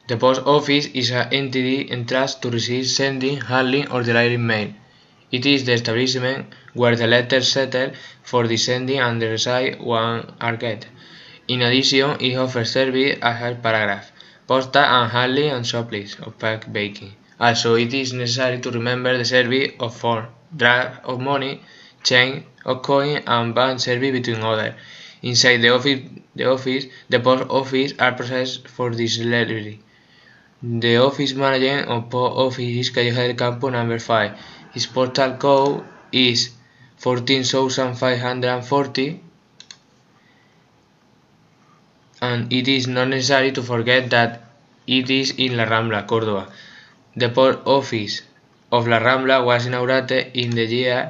The post office is an entity entrusted to receive, sending, handling, or delivering mail. It is the establishment where the letters settle for the sending and the receipt one are get. In addition, it offers service as a paragraph, postal and handling and supplies of pack baking. Also, it is necessary to remember the service of form, draft of money, change of coin, and bank service between others. Inside the post office are processed for this delivery. The office manager of post office is Calleja del Campo number 5. His postal code is 14,540, and it is not necessary to forget that it is in La Rambla, Córdoba. The post office of La Rambla was inaugurated in the year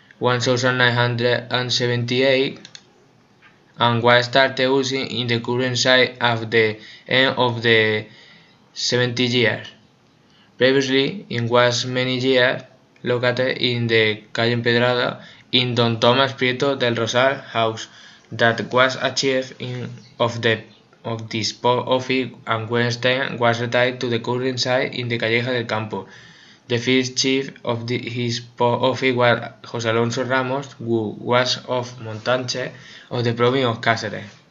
1978 and was started using in the current site at the end of the 70 years. Previously, it was many years located in the Calle Empedrada in Don Tomás Prieto del Rosal house that was a chief of this post office, and Weinstein was retired to the current site in the Calleja del Campo. The first chief of his post office was José Alonso Ramos, who was of Montánchez of the province of Cáceres.